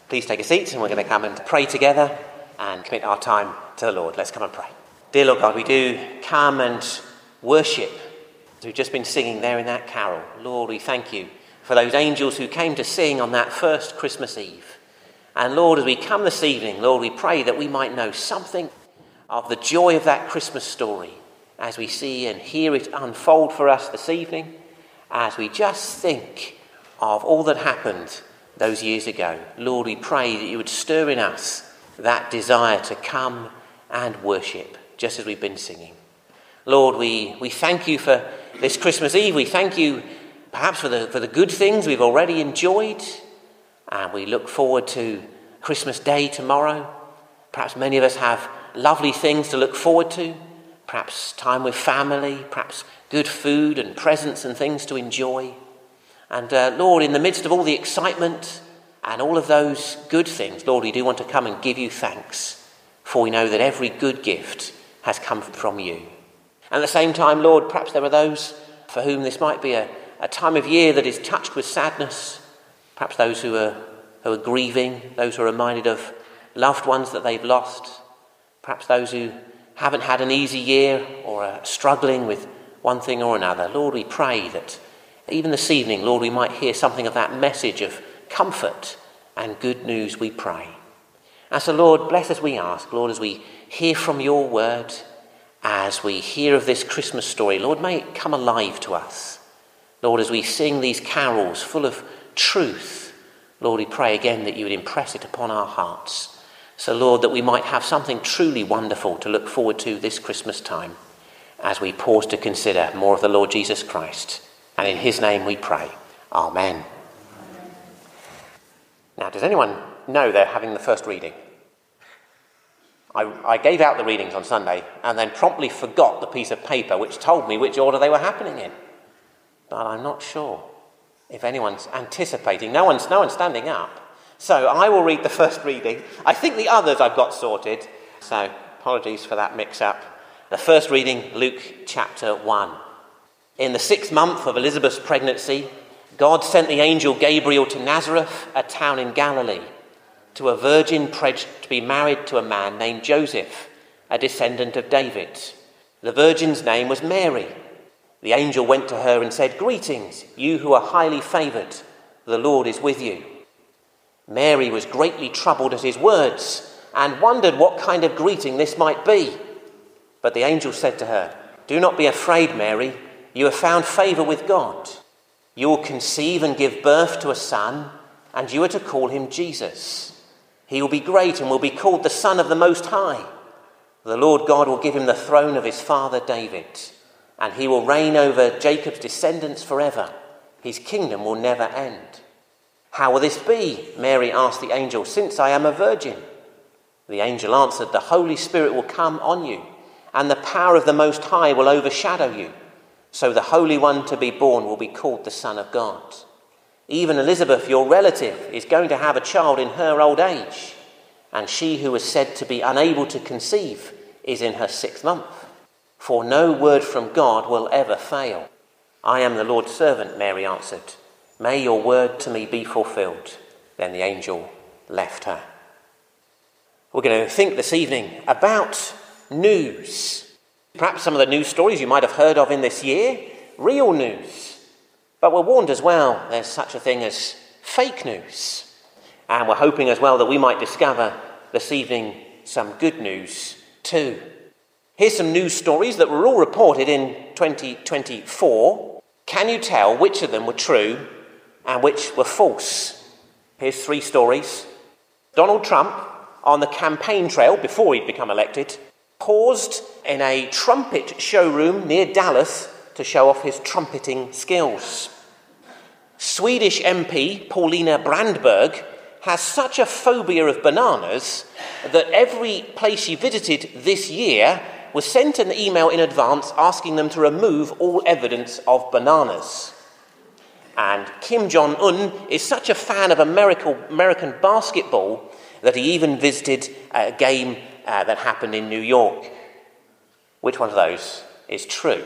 Please take a seat and we're going to come and pray together and commit our time to the Lord. Let's come and pray. Dear Lord God, we do come and worship as we've just been singing there in that carol. Lord, we thank you for those angels who came to sing on that first Christmas Eve. And Lord, as we come this evening, Lord, we pray that we might know something of the joy of that Christmas story as we see and hear it unfold for us this evening, as we just think of all that happened those years ago. Lord, we pray that you would stir in us that desire to come and worship, just as we've been singing. Lord, we thank you for this Christmas Eve. We thank you perhaps for the good things we've already enjoyed, and we look forward to Christmas Day tomorrow. Perhaps many of us have lovely things to look forward to, perhaps time with family, perhaps good food and presents and things to enjoy. And Lord, in the midst of all the excitement and all of those good things, Lord, we do want to come and give you thanks, for we know that every good gift has come from you. And at the same time, Lord, perhaps there are those for whom this might be a time of year that is touched with sadness, perhaps those who are grieving, those who are reminded of loved ones that they've lost, perhaps those who haven't had an easy year or are struggling with one thing or another. Lord, we pray that even this evening, Lord, we might hear something of that message of comfort and good news, we pray. And so, Lord, bless us, we ask, Lord, as we hear from your word, as we hear of this Christmas story, Lord, may it come alive to us. Lord, as we sing these carols full of truth, Lord, we pray again that you would impress it upon our hearts. So, Lord, that we might have something truly wonderful to look forward to this Christmas time as we pause to consider more of the Lord Jesus Christ. And in his name we pray. Amen. Now, does anyone know they're having the first reading? I gave out the readings on Sunday and then promptly forgot the piece of paper which told me which order they were happening in. But I'm not sure if anyone's anticipating. No one's standing up. So I will read the first reading. I think the others I've got sorted. So apologies for that mix-up. The first reading, Luke chapter 1. In the 6th month of Elizabeth's pregnancy, God sent the angel Gabriel to Nazareth, a town in Galilee, to a virgin pledged to be married to a man named Joseph, a descendant of David. The virgin's name was Mary. The angel went to her and said, "Greetings, you who are highly favoured, the Lord is with you." Mary was greatly troubled at his words and wondered what kind of greeting this might be. But the angel said to her, "Do not be afraid, Mary. You have found favour with God. You will conceive and give birth to a son, and you are to call him Jesus. He will be great and will be called the Son of the Most High. The Lord God will give him the throne of his father David, and he will reign over Jacob's descendants forever. His kingdom will never end." "How will this be?" Mary asked the angel, "since I am a virgin?" The angel answered, "The Holy Spirit will come on you, and the power of the Most High will overshadow you. So the Holy One to be born will be called the Son of God. Even Elizabeth, your relative, is going to have a child in her old age, and she who was said to be unable to conceive is in her 6th month. For no word from God will ever fail." "I am the Lord's servant," Mary answered. "May your word to me be fulfilled." Then the angel left her. We're going to think this evening about news. Perhaps some of the news stories you might have heard of in this year, real news. But we're warned as well, there's such a thing as fake news. And we're hoping as well that we might discover this evening some good news too. Here's some news stories that were all reported in 2024. Can you tell which of them were true and which were false? Here's 3 stories. Donald Trump, on the campaign trail before he'd become elected, paused in a trumpet showroom near Dallas to show off his trumpeting skills. Swedish MP Paulina Brandberg has such a phobia of bananas that every place she visited this year was sent an email in advance asking them to remove all evidence of bananas. And Kim Jong-un is such a fan of American basketball that he even visited a game that happened in New York. Which one of those is true?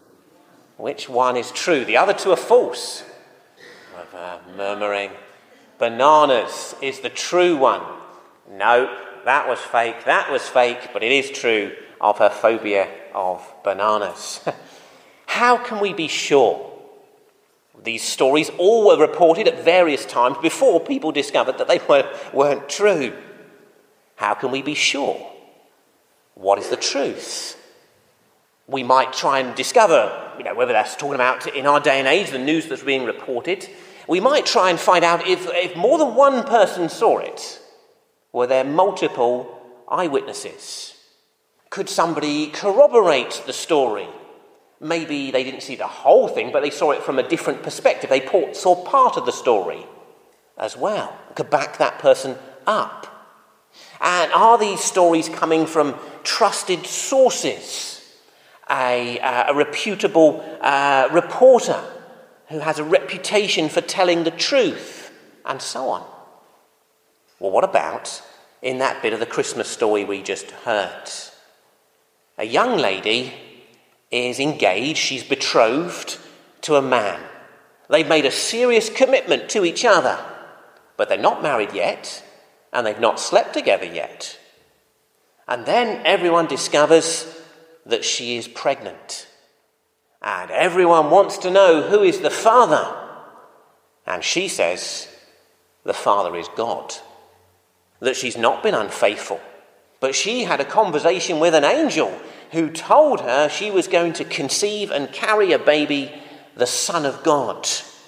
Which one is true? The other 2 are false. Murmuring. bananas is the true one. No, that was fake, but it is true of her phobia of bananas. How can we be sure? These stories all were reported at various times before people discovered that they weren't true. How can we be sure? What is the truth? We might try and discover, whether that's talking about in our day and age, the news that's being reported. We might try and find out if more than one person saw it. Were there multiple eyewitnesses? Could somebody corroborate the story? Maybe they didn't see the whole thing, but they saw it from a different perspective. They saw part of the story as well. Could back that person up. And are these stories coming from trusted sources? A reputable reporter who has a reputation for telling the truth, and so on. Well, what about in that bit of the Christmas story we just heard? A young lady is engaged, she's betrothed to a man. They've made a serious commitment to each other, but they're not married yet, and they've not slept together yet. And then everyone discovers that she is pregnant. And everyone wants to know who is the father. And she says the father is God. That she's not been unfaithful, but she had a conversation with an angel who told her she was going to conceive and carry a baby, the Son of God.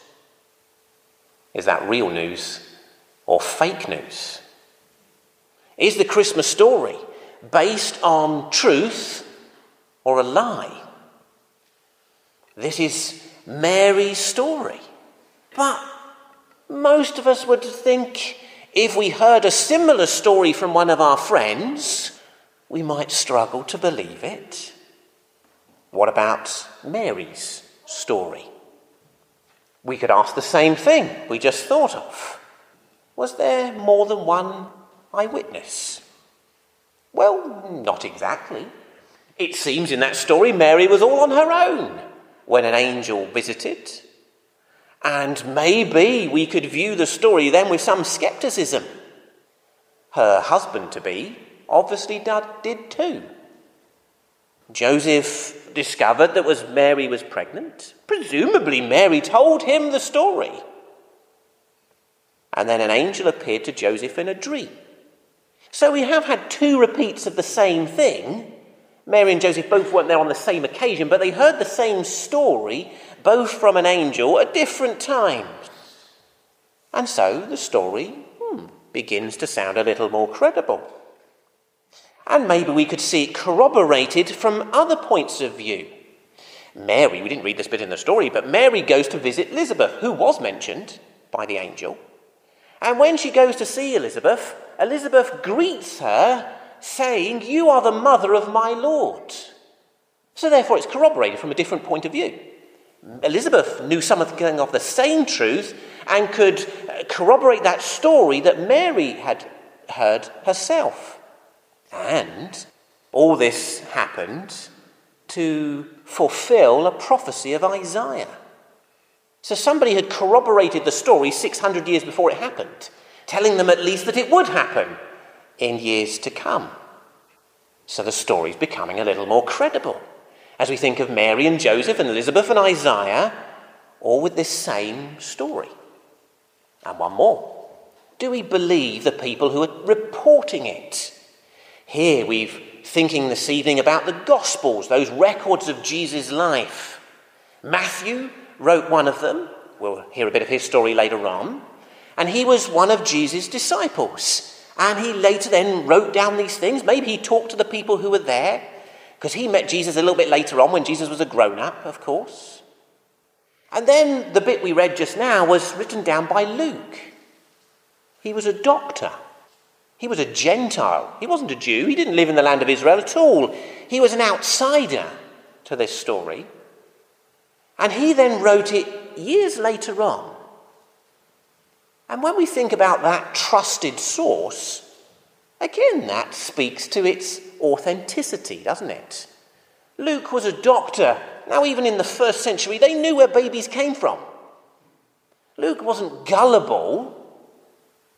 Is that real news or fake news? Is the Christmas story based on truth or a lie? This is Mary's story. But most of us would think if we heard a similar story from one of our friends, we might struggle to believe it. What about Mary's story? We could ask the same thing we just thought of. Was there more than one eyewitness? Well, not exactly. It seems in that story Mary was all on her own when an angel visited. And maybe we could view the story then with some scepticism. Her husband-to-be obviously did too. Joseph discovered that Mary was pregnant. Presumably Mary told him the story. And then an angel appeared to Joseph in a dream. So we have had two repeats of the same thing. Mary and Joseph both weren't there on the same occasion, but they heard the same story, both from an angel at different times. And so the story begins to sound a little more credible. And maybe we could see it corroborated from other points of view. Mary, we didn't read this bit in the story, but Mary goes to visit Elizabeth, who was mentioned by the angel. And when she goes to see Elizabeth, Elizabeth greets her saying, "You are the mother of my Lord." So therefore it's corroborated from a different point of view. Elizabeth knew something of the same truth and could corroborate that story that Mary had heard herself. And all this happened to fulfill a prophecy of Isaiah. So somebody had corroborated the story 600 years before it happened, telling them at least that it would happen in years to come. So the story's becoming a little more credible as we think of Mary and Joseph and Elizabeth and Isaiah, all with this same story. And one more. Do we believe the people who are reporting it? Here we're thinking this evening about the Gospels, those records of Jesus' life. Matthew wrote one of them. We'll hear a bit of his story later on. And he was one of Jesus' disciples. And he later then wrote down these things. Maybe he talked to the people who were there, because he met Jesus a little bit later on when Jesus was a grown-up, of course. And then the bit we read just now was written down by Luke. He was a doctor. He was a Gentile. He wasn't a Jew. He didn't live in the land of Israel at all. He was an outsider to this story. And he then wrote it years later on. And when we think about that trusted source, again, that speaks to its authenticity, doesn't it? Luke was a doctor. Now, even in the first century, they knew where babies came from. Luke wasn't gullible.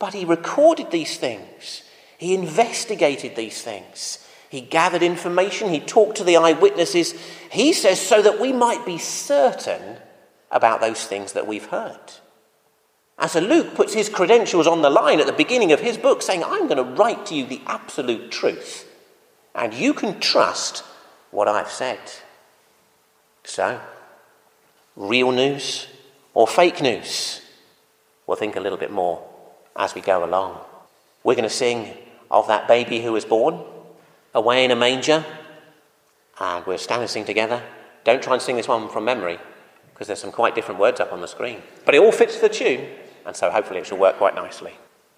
But he recorded these things. He investigated these things. He gathered information. He talked to the eyewitnesses. He says so that we might be certain about those things that we've heard. And so Luke puts his credentials on the line at the beginning of his book, saying, I'm going to write to you the absolute truth, and you can trust what I've said. So, real news or fake news? We'll think a little bit more as we go along. We're going to sing of that baby who was born away in a manger, and we'll stand and sing together. Don't try and sing this one from memory, because there's some quite different words up on the screen. But it all fits the tune, and so hopefully it shall work quite nicely.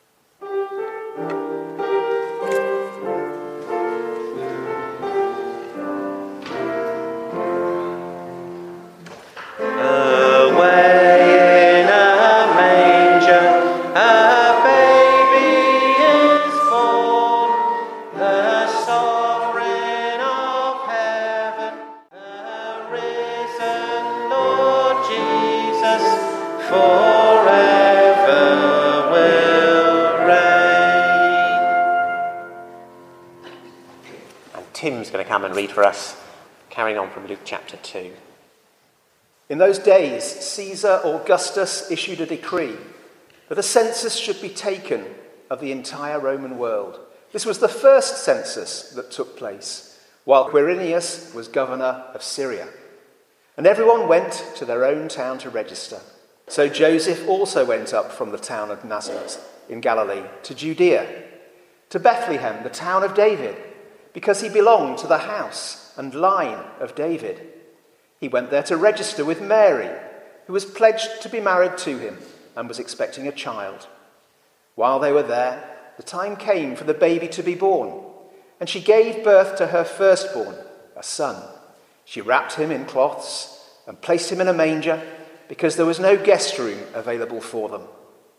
Tim's going to come and read for us, carrying on from Luke chapter 2. In those days, Caesar Augustus issued a decree that a census should be taken of the entire Roman world. This was the first census that took place while Quirinius was governor of Syria. And everyone went to their own town to register. So Joseph also went up from the town of Nazareth in Galilee to Judea, to Bethlehem, the town of David, because he belonged to the house and line of David. He went there to register with Mary, who was pledged to be married to him and was expecting a child. While they were there, the time came for the baby to be born, and she gave birth to her firstborn, a son. She wrapped him in cloths and placed him in a manger because there was no guest room available for them.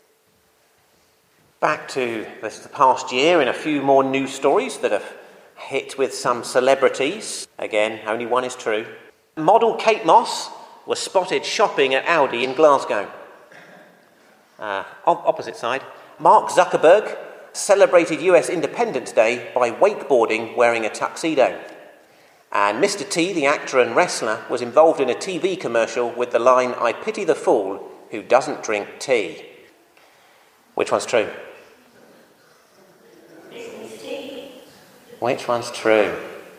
Back to the past year and a few more news stories that have hit with some celebrities. Again, only one is true. Model Kate Moss was spotted shopping at Aldi in Glasgow. Opposite side. Mark Zuckerberg celebrated US Independence Day by wakeboarding wearing a tuxedo. And Mr. T, the actor and wrestler, was involved in a TV commercial with the line, "I pity the fool who doesn't drink tea." Which one's true? Which one's true?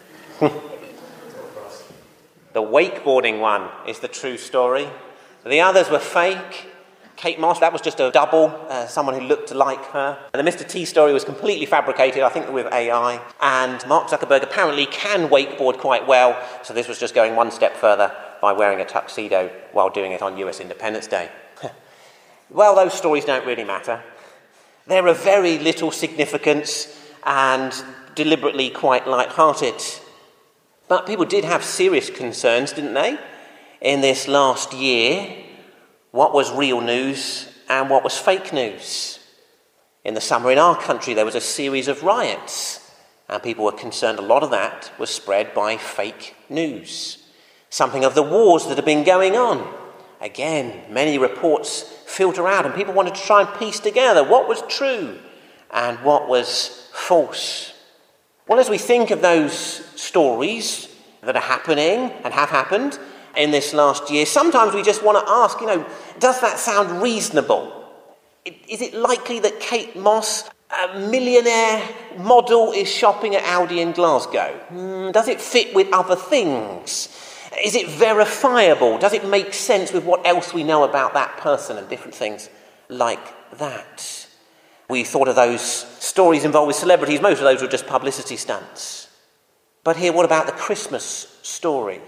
The wakeboarding one is the true story. The others were fake. Kate Moss, that was just a double, someone who looked like her. And the Mr. T story was completely fabricated, I think with AI. And Mark Zuckerberg apparently can wakeboard quite well, so this was just going one step further by wearing a tuxedo while doing it on US Independence Day. Well, those stories don't really matter. They're of very little significance and deliberately quite light-hearted. But people did have serious concerns, didn't they? In this last year, what was real news and what was fake news? In the summer in our country, there was a series of riots, and people were concerned a lot of that was spread by fake news. Something of the wars that have been going on. Again, many reports filter out, and people wanted to try and piece together what was true and what was false. Well, as we think of those stories that are happening and have happened in this last year, sometimes we just want to ask, does that sound reasonable? Is it likely that Kate Moss, a millionaire model, is shopping at Aldi in Glasgow? Does it fit with other things? Is it verifiable? Does it make sense with what else we know about that person and different things like that? We thought of those stories involved with celebrities. Most of those were just publicity stunts. But here, what about the Christmas story?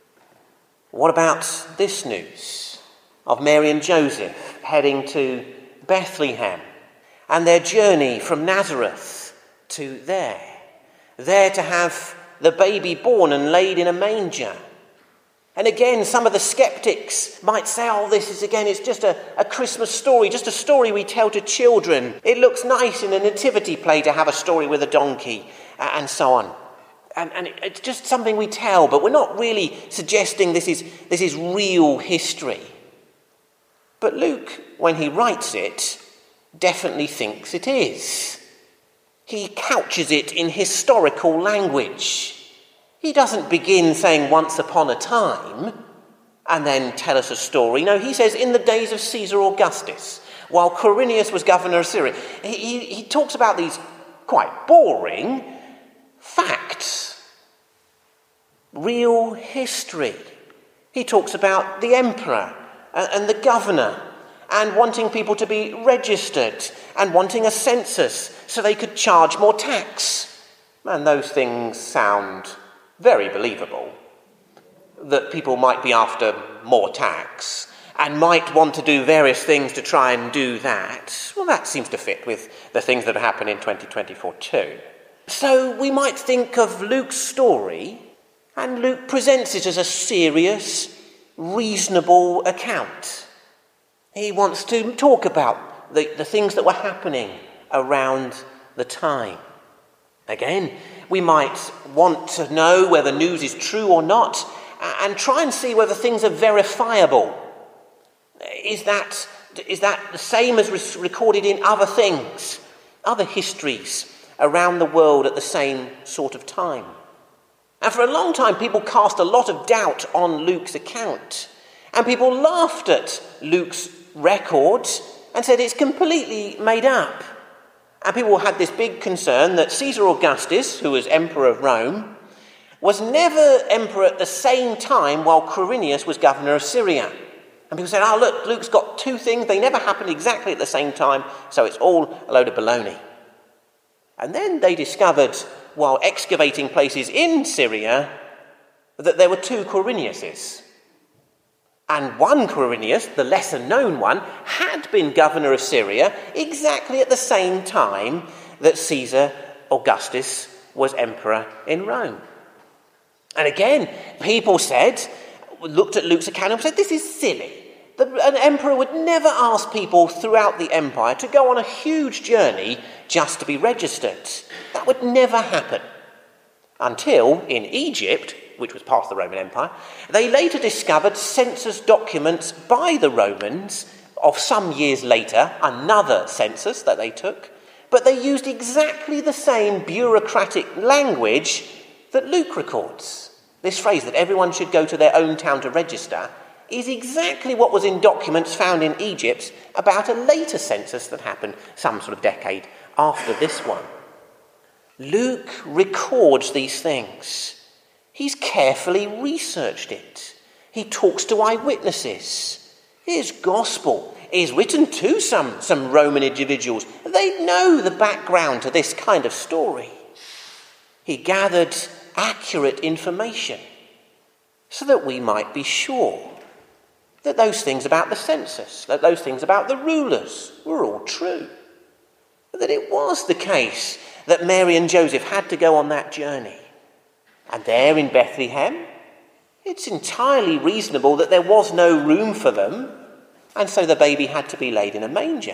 What about this news of Mary and Joseph heading to Bethlehem and their journey from Nazareth to there to have the baby born and laid in a manger? And again, some of the skeptics might say, it's just a Christmas story, just a story we tell to children. It looks nice in a nativity play to have a story with a donkey, and so on. And it's just something we tell, but we're not really suggesting this is real history. But Luke, when he writes it, definitely thinks it is. He couches it in historical language. He doesn't begin saying once upon a time and then tell us a story. No, he says in the days of Caesar Augustus, while Quirinius was governor of Syria. He talks about these quite boring facts, real history. He talks about the emperor and the governor and wanting people to be registered and wanting a census so they could charge more tax. And those things sound very believable, that people might be after more tax and might want to do various things to try and do that. Well, that seems to fit with the things that have happened in 2024 too. So we might think of Luke's story, and Luke presents it as a serious, reasonable account. He wants to talk about the things that were happening around the time. Again, we might want to know whether news is true or not, and try and see whether things are verifiable. Is that the same as recorded in other things, other histories around the world at the same sort of time? And for a long time, people cast a lot of doubt on Luke's account. And people laughed at Luke's records and said it's completely made up. And people had this big concern that Caesar Augustus, who was emperor of Rome, was never emperor at the same time while Quirinius was governor of Syria. And people said, look, Luke's got two things. They never happened exactly at the same time, so it's all a load of baloney. And then they discovered, while excavating places in Syria, that there were two Quiriniuses. And one Quirinius, the lesser-known one, had been governor of Syria exactly at the same time that Caesar Augustus was emperor in Rome. And again, people looked at Luke's account and said, this is silly. An emperor would never ask people throughout the empire to go on a huge journey just to be registered. That would never happen. Until, in Egypt, which was part of the Roman Empire, they later discovered census documents by the Romans of some years later, another census that they took, but they used exactly the same bureaucratic language that Luke records. This phrase that everyone should go to their own town to register is exactly what was in documents found in Egypt about a later census that happened some sort of decade after this one. Luke records these things. He's carefully researched it. He talks to eyewitnesses. His gospel is written to some Roman individuals. They know the background to this kind of story. He gathered accurate information so that we might be sure that those things about the census, that those things about the rulers were all true. That it was the case that Mary and Joseph had to go on that journey. And there in Bethlehem, it's entirely reasonable that there was no room for them, and so the baby had to be laid in a manger.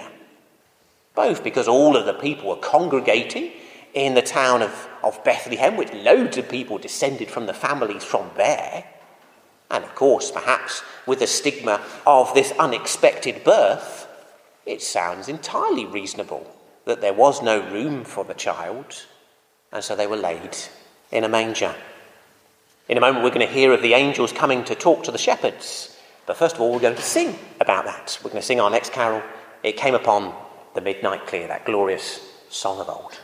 Both because all of the people were congregating in the town of Bethlehem, which loads of people descended from the families from there, and of course, perhaps with the stigma of this unexpected birth, it sounds entirely reasonable that there was no room for the child, and so they were laid in a manger. In a moment, we're going to hear of the angels coming to talk to the shepherds. But first of all, we're going to sing about that. We're going to sing our next carol, It Came Upon the Midnight Clear, that glorious song of old.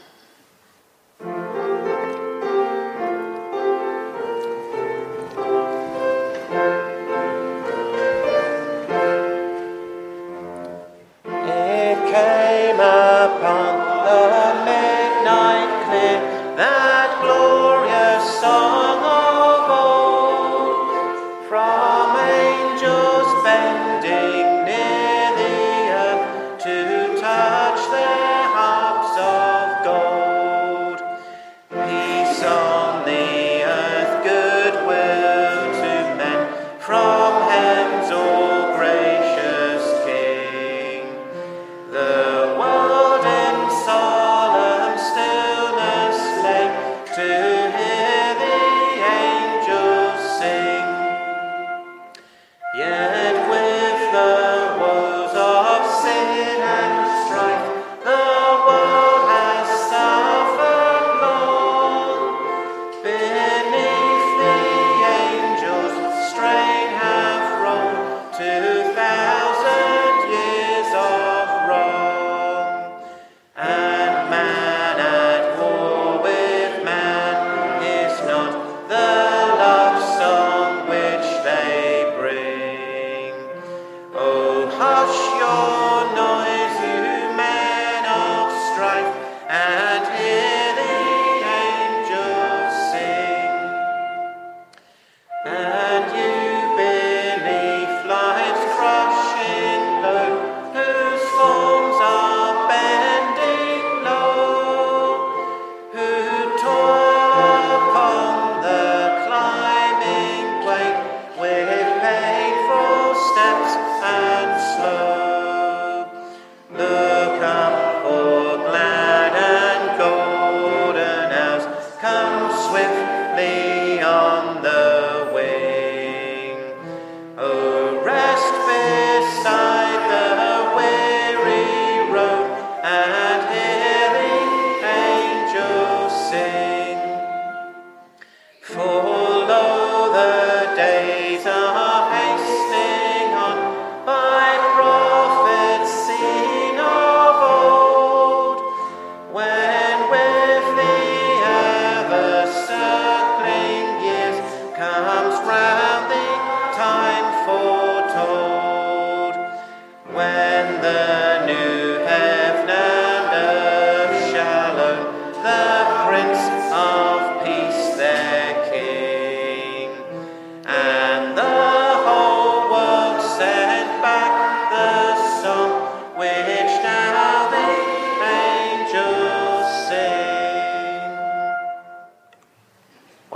It came upon the midnight clear, that glorious song of old, from angels bending near the earth to touch their harps of gold. Peace on the earth, goodwill to men, from heaven's all gracious King. The world in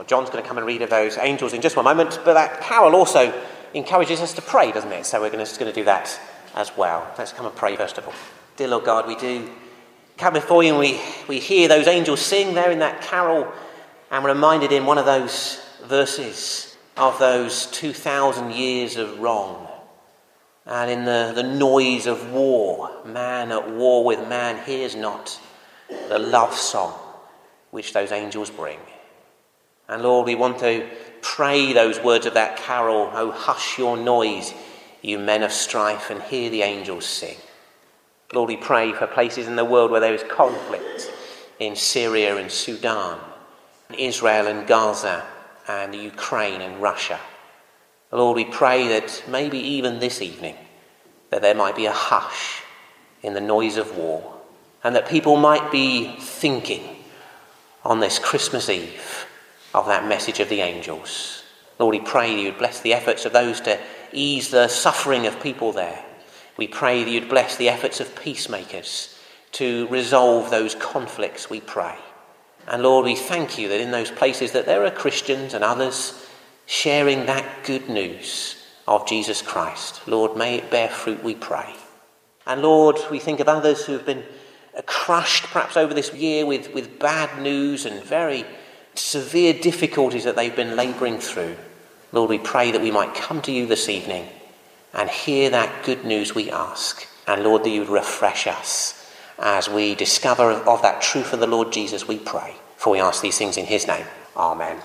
Well, John's going to come and read of those angels in just one moment, but that carol also encourages us to pray, doesn't it? So we're just going to do that as well. Let's come and pray first of all. Dear Lord God, we do come before you and we hear those angels sing there in that carol, and we're reminded in one of those verses of those 2,000 years of wrong. And in the noise of war, man at war with man hears not the love song which those angels bring. And Lord, we want to pray those words of that carol, "Oh, hush your noise, you men of strife, and hear the angels sing." Lord, we pray for places in the world where there is conflict, in Syria and Sudan, Israel and Gaza, and Ukraine and Russia. Lord, we pray that maybe even this evening that there might be a hush in the noise of war, and that people might be thinking on this Christmas Eve of that message of the angels. Lord, we pray that you'd bless the efforts of those to ease the suffering of people there. We pray that you'd bless the efforts of peacemakers to resolve those conflicts, we pray. And Lord, we thank you that in those places that there are Christians and others sharing that good news of Jesus Christ. Lord, may it bear fruit, we pray. And Lord, we think of others who have been crushed perhaps over this year with bad news and very severe difficulties that they've been labouring through. Lord, we pray that we might come to you this evening and hear that good news, we ask. And Lord, that you would refresh us as we discover of that truth of the Lord Jesus, we pray. For we ask these things in his name. Amen.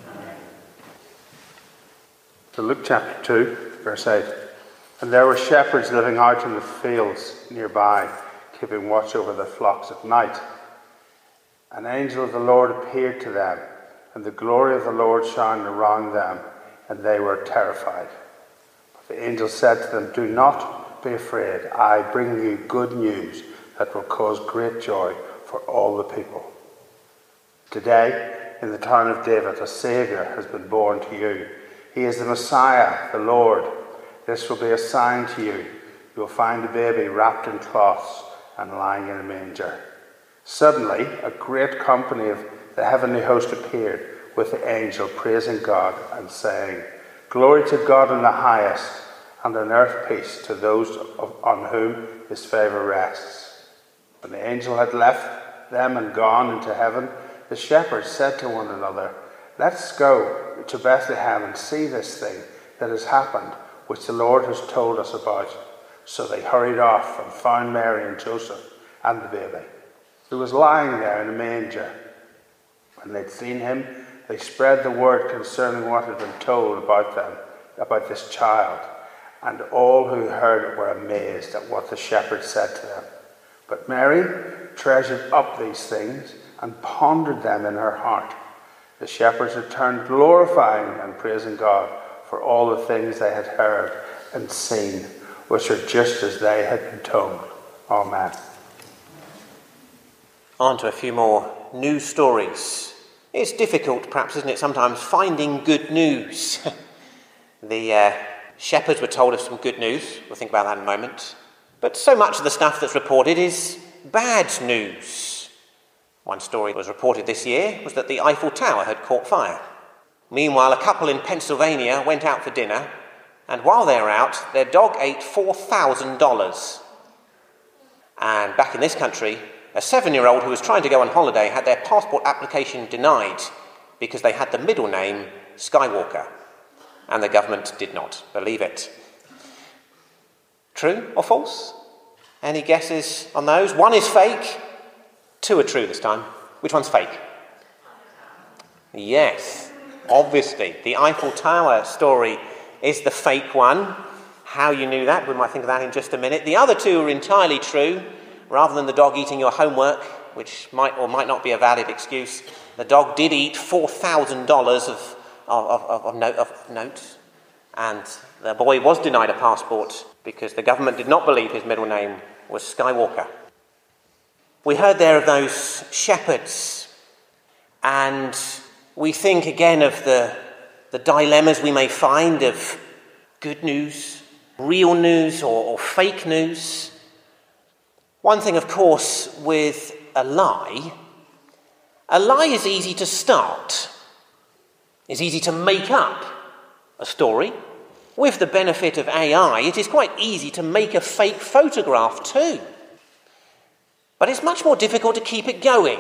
So Luke chapter 2, verse 8. And there were shepherds living out in the fields nearby, keeping watch over their flocks at night. An angel of the Lord appeared to them, and the glory of the Lord shone around them, and they were terrified. But the angel said to them, "Do not be afraid. I bring you good news that will cause great joy for all the people. Today, in the town of David, a Saviour has been born to you. He is the Messiah, the Lord. This will be a sign to you. You will find a baby wrapped in cloths and lying in a manger." Suddenly, a great company of the heavenly host appeared with the angel, praising God and saying, "Glory to God in the highest, and on earth peace to those on whom his favour rests." When the angel had left them and gone into heaven, the shepherds said to one another, "Let's go to Bethlehem and see this thing that has happened, which the Lord has told us about." So they hurried off and found Mary and Joseph and the baby, who was lying there in a manger. When they'd seen him, they spread the word concerning what had been told about them, about this child. And all who heard it were amazed at what the shepherds said to them. But Mary treasured up these things and pondered them in her heart. The shepherds returned, glorifying and praising God for all the things they had heard and seen, which are just as they had been told. Amen. On to a few more news stories. It's difficult, perhaps, isn't it, sometimes finding good news. The shepherds were told of some good news. We'll think about that in a moment. But so much of the stuff that's reported is bad news. One story that was reported this year was that the Eiffel Tower had caught fire. Meanwhile, a couple in Pennsylvania went out for dinner, and while they were out, their dog ate $4,000. And back in this country, a 7-year-old who was trying to go on holiday had their passport application denied because they had the middle name Skywalker, and the government did not believe it. True or false? Any guesses on those? One is fake, 2 are true this time. Which one's fake? Yes, obviously. The Eiffel Tower story is the fake one. How you knew that, we might think of that in just a minute. The other 2 are entirely true. Rather than the dog eating your homework, which might or might not be a valid excuse, the dog did eat $4,000 of notes, and the boy was denied a passport because the government did not believe his middle name was Skywalker. We heard there of those shepherds, and we think again of the dilemmas we may find of good news, real news or fake news. One thing, of course, with a lie is easy to start. It's easy to make up a story. With the benefit of AI, it is quite easy to make a fake photograph too. But it's much more difficult to keep it going.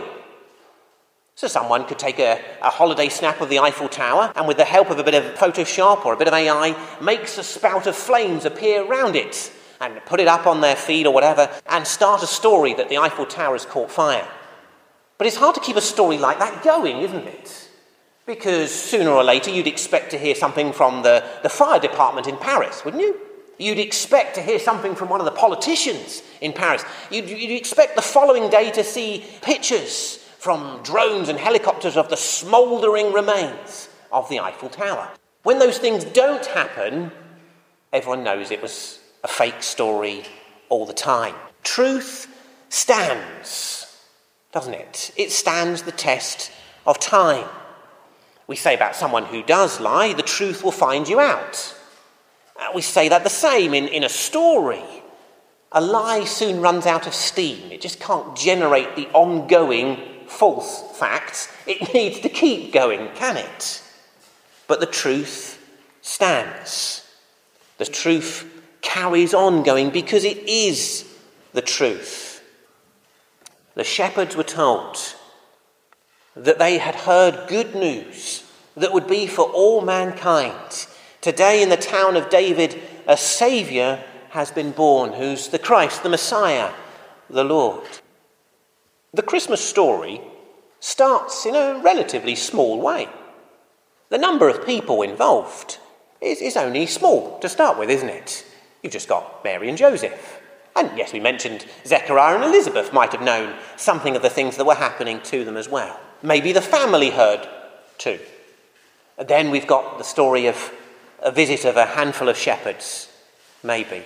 So someone could take a holiday snap of the Eiffel Tower and with the help of a bit of Photoshop or a bit of AI, makes a spout of flames appear around it and put it up on their feed or whatever and start a story that the Eiffel Tower has caught fire. But it's hard to keep a story like that going, isn't it? Because sooner or later you'd expect to hear something from the fire department in Paris, wouldn't you? You'd expect to hear something from one of the politicians in Paris. You'd expect the following day to see pictures from drones and helicopters of the smouldering remains of the Eiffel Tower. When those things don't happen, everyone knows it was a fake story all the time. Truth stands, doesn't it? It stands the test of time. We say about someone who does lie, the truth will find you out. We say that the same in a story. A lie soon runs out of steam. It just can't generate the ongoing false facts. It needs to keep going, can it? But the truth stands. The truth carries on going because it is the truth. The shepherds were told that they had heard good news that would be for all mankind. Today in the town of David, a Saviour has been born, who's the Christ, the Messiah, the Lord. The Christmas story starts in a relatively small way. The number of people involved is only small to start with, isn't it? You've just got Mary and Joseph. And yes, we mentioned Zechariah and Elizabeth might have known something of the things that were happening to them as well. Maybe the family heard too. And then we've got the story of a visit of a handful of shepherds, maybe.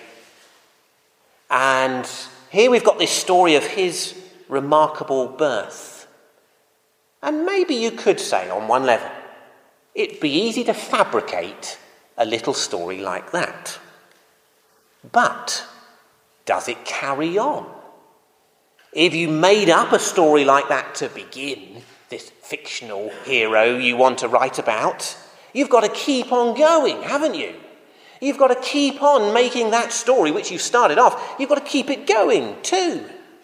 And here we've got this story of his remarkable birth. And maybe you could say, on one level, it'd be easy to fabricate a little story like that. But does it carry on? If you made up a story like that to begin, this fictional hero you want to write about, you've got to keep on going, haven't you? You've got to keep on making that story which you started off, you've got to keep it going too.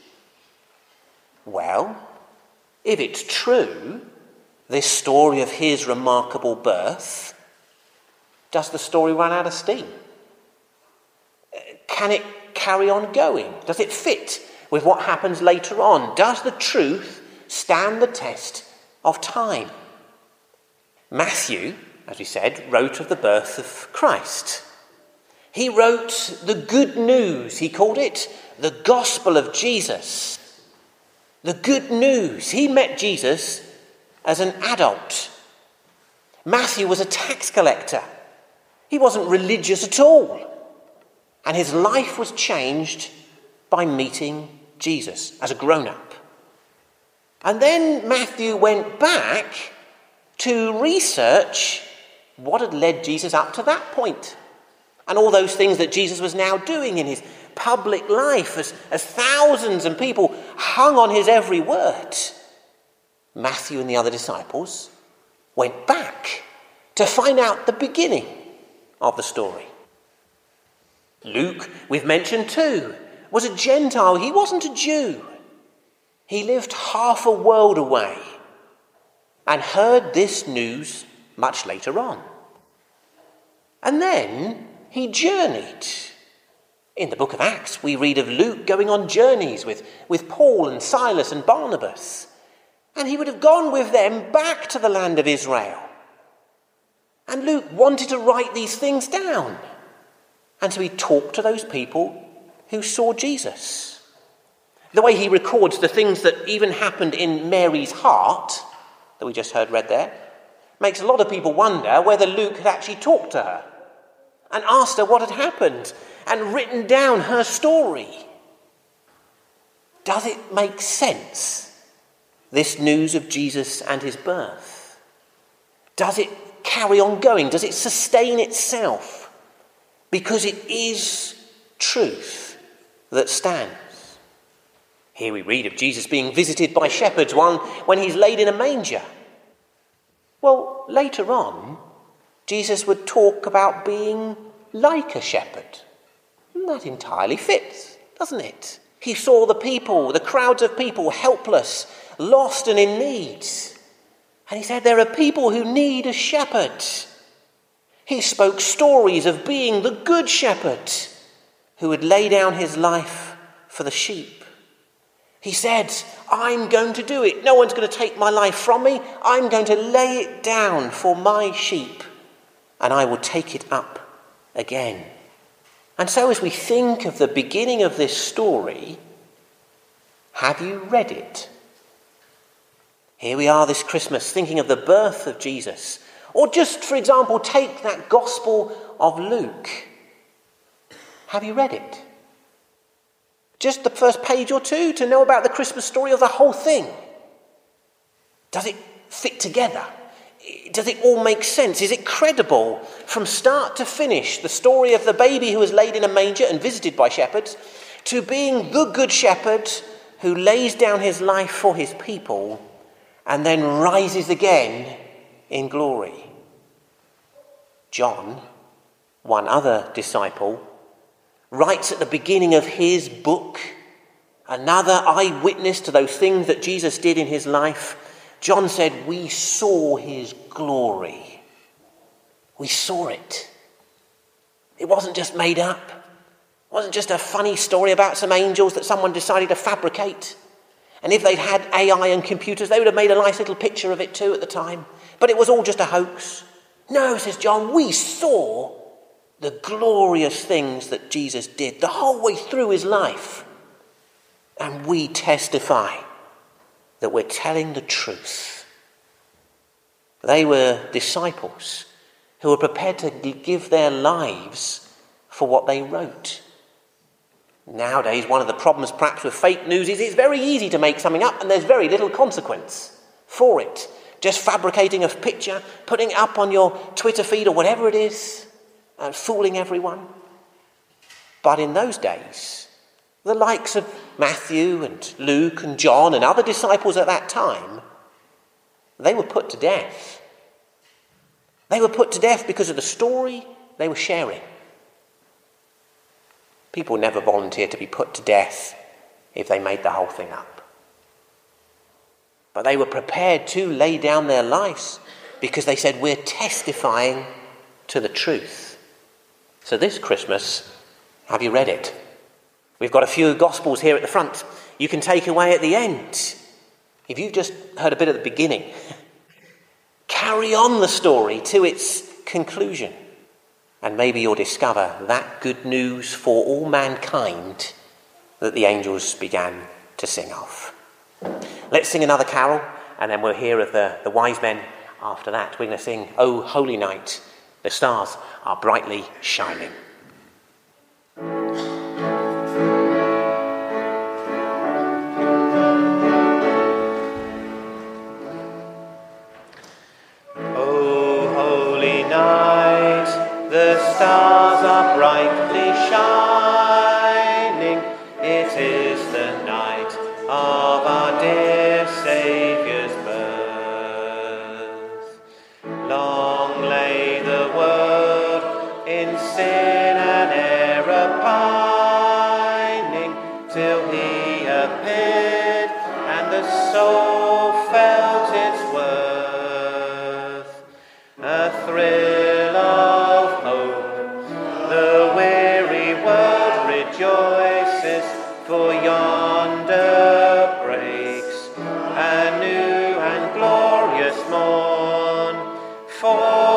Well, if it's true, this story of his remarkable birth, does the story run out of steam? Can it carry on going? Does it fit with what happens later on? Does the truth stand the test of time? Matthew, as we said, wrote of the birth of Christ. He wrote the good news, he called it the gospel of Jesus. The good news. He met Jesus as an adult. Matthew was a tax collector. He wasn't religious at all. And his life was changed by meeting Jesus as a grown-up. And then Matthew went back to research what had led Jesus up to that point, and all those things that Jesus was now doing in his public life as thousands of people hung on his every word. Matthew and the other disciples went back to find out the beginning of the story. Luke, we've mentioned too, was a Gentile. He wasn't a Jew. He lived half a world away and heard this news much later on. And then he journeyed. In the book of Acts, we read of Luke going on journeys with Paul and Silas and Barnabas. And he would have gone with them back to the land of Israel. And Luke wanted to write these things down. And so he talked to those people who saw Jesus. The way he records the things that even happened in Mary's heart, that we just heard read there, makes a lot of people wonder whether Luke had actually talked to her and asked her what had happened and written down her story. Does it make sense, this news of Jesus and his birth? Does it carry on going? Does it sustain itself? Because it is truth that stands. Here we read of Jesus being visited by shepherds when he's laid in a manger. Well, later on, Jesus would talk about being like a shepherd. And that entirely fits, doesn't it? He saw the people, the crowds of people, helpless, lost and in need. And he said there are people who need a shepherd. He spoke stories of being the good shepherd who would lay down his life for the sheep. He said, I'm going to do it. No one's going to take my life from me. I'm going to lay it down for my sheep, and I will take it up again. And so as we think of the beginning of this story, have you read it? Here we are this Christmas thinking of the birth of Jesus. Or just, for example, take that Gospel of Luke. Have you read it? Just the first page or two to know about the Christmas story, or the whole thing? Does it fit together? Does it all make sense? Is it credible from start to finish? The story of the baby who was laid in a manger and visited by shepherds, to being the good shepherd who lays down his life for his people and then rises again in glory. John, one other disciple, writes at the beginning of his book, another eyewitness to those things that Jesus did in his life. John said, we saw his glory. We saw it. It wasn't just made up. It wasn't just a funny story about some angels that someone decided to fabricate. And if they'd had AI and computers, they would have made a nice little picture of it too at the time. But it was all just a hoax. No, says John, we saw the glorious things that Jesus did the whole way through his life. And we testify that we're telling the truth. They were disciples who were prepared to give their lives for what they wrote. Nowadays, one of the problems perhaps with fake news is it's very easy to make something up and there's very little consequence for it. Just fabricating a picture, putting it up on your Twitter feed or whatever it is, and fooling everyone. But in those days, the likes of Matthew and Luke and John and other disciples at that time, they were put to death. They were put to death because of the story they were sharing. People never volunteered to be put to death if they made the whole thing up. But they were prepared to lay down their lives because they said, we're testifying to the truth. So this Christmas, have you read it? We've got a few Gospels here at the front. You can take away at the end. If you've just heard a bit at the beginning, carry on the story to its conclusion. And maybe you'll discover that good news for all mankind that the angels began to sing of. Let's sing another carol, and then we'll hear of the wise men after that. We're going to sing, O Holy Night, the stars are brightly shining. O holy night, the stars are brightly shining. It is the night of our dear Saviour's birth. Long lay the world in sin and error pining, till he appeared and the soul felt its worth. A thrill of hope, the weary world rejoices, for yonder breaks a new and glorious morn. Fall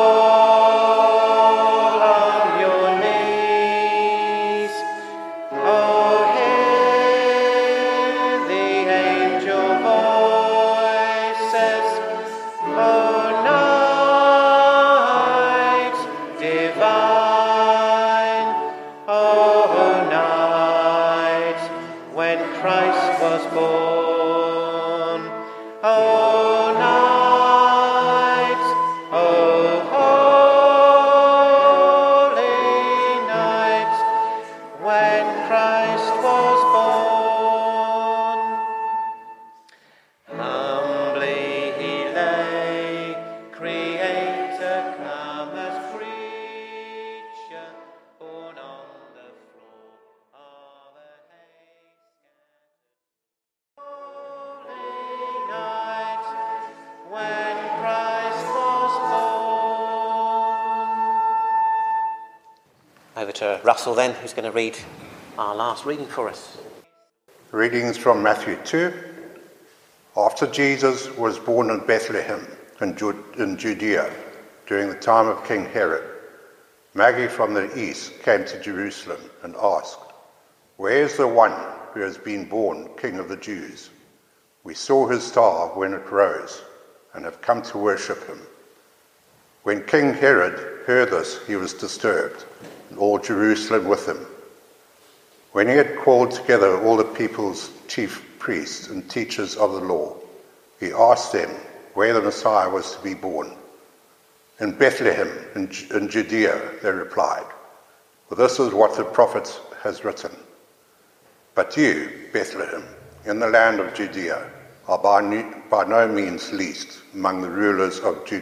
on your knees, oh, hear the angel voices, oh, night divine, oh, night when Christ was born, oh, night, oh, holy night, when Christ was born. Humbly he lay, to Russell then, who's going to read our last reading for us. Readings from Matthew 2. After Jesus was born in Bethlehem in Judea during the time of King Herod, Magi from the east came to Jerusalem and asked, "Where is the one who has been born King of the Jews? We saw his star when it rose and have come to worship him." When King Herod heard this, he was disturbed, and all Jerusalem with him. When he had called together all the people's chief priests and teachers of the law, he asked them where the Messiah was to be born. "In Bethlehem, in Judea," they replied, "for this is what the prophet has written. But you, Bethlehem, in the land of Judea, are by no means least among the rulers of Judah.